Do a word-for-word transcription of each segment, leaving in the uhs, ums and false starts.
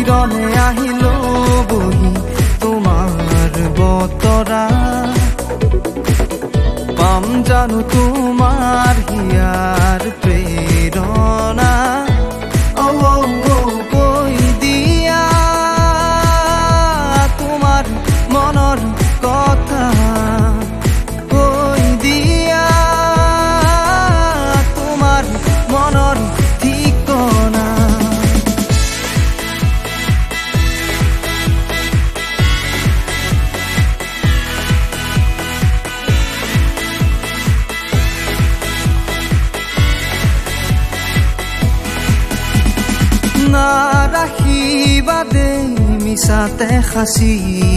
কিৰণে আহিলো বহি তোমাৰ বতৰা পাম জানো তোমাৰ হিয়াৰ প্ৰেৰণা ঔ ঔ ঔ কৈ দিয়া তোমাৰ মনৰ কথা কৈ দিয়া তোমাৰ মনৰ ঠিকনা নাৰাখিবা দে মিছাতে সাঁচি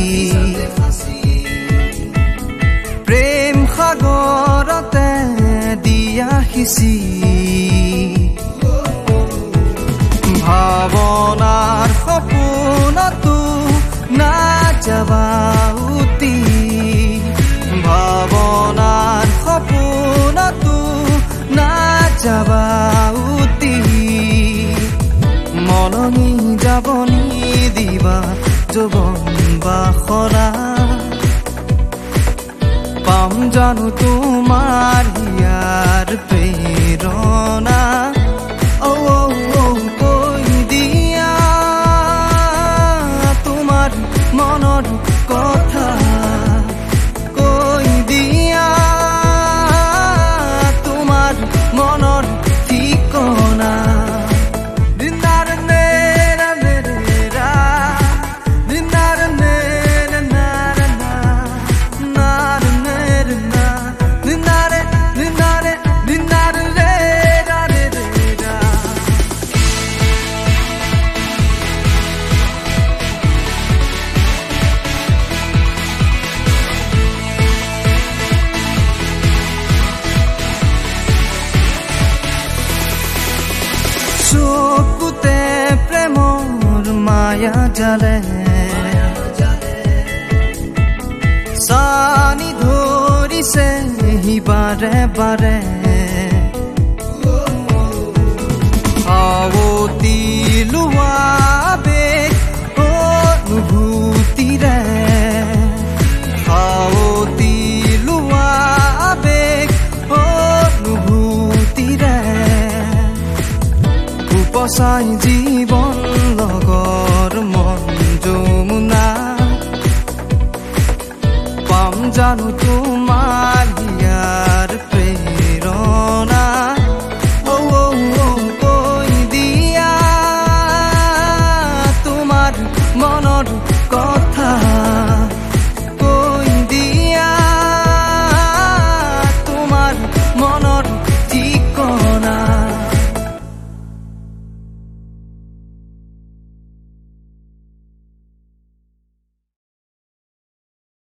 প্ৰেম সাগৰতে দিয়া সিঁচি ভাৱনাৰ সপোনতো নাযাবা উটি ভাৱনাৰ সপোনতো নাযাবা উটি মননি যাবনি দিবা যৌৱন বাখৰা পাম জানো তোমাৰ হিয়াৰ প্ৰেৰণা ঔ ঔ ঔ কৈ দিয়া তোমাৰ মনৰ কথা কৈ দিয়া তোমাৰ মনৰ ঠিকনা চকুতে প্ৰেমৰ মায়া জালে চানি ধৰিছে হি বাৰে বাৰে আৱতি লোৱা বেগ অনুভূতিৰে আৱতি লোৱা বেগ অনুভূতিৰে উপচাই জীৱন লগৰ মন যমুনা পাম জানো তোমাৰ হিয়াৰ প্ৰেৰণা ঔ ঔ ঔ কৈ দিয়া তোমাৰ মনৰ কথা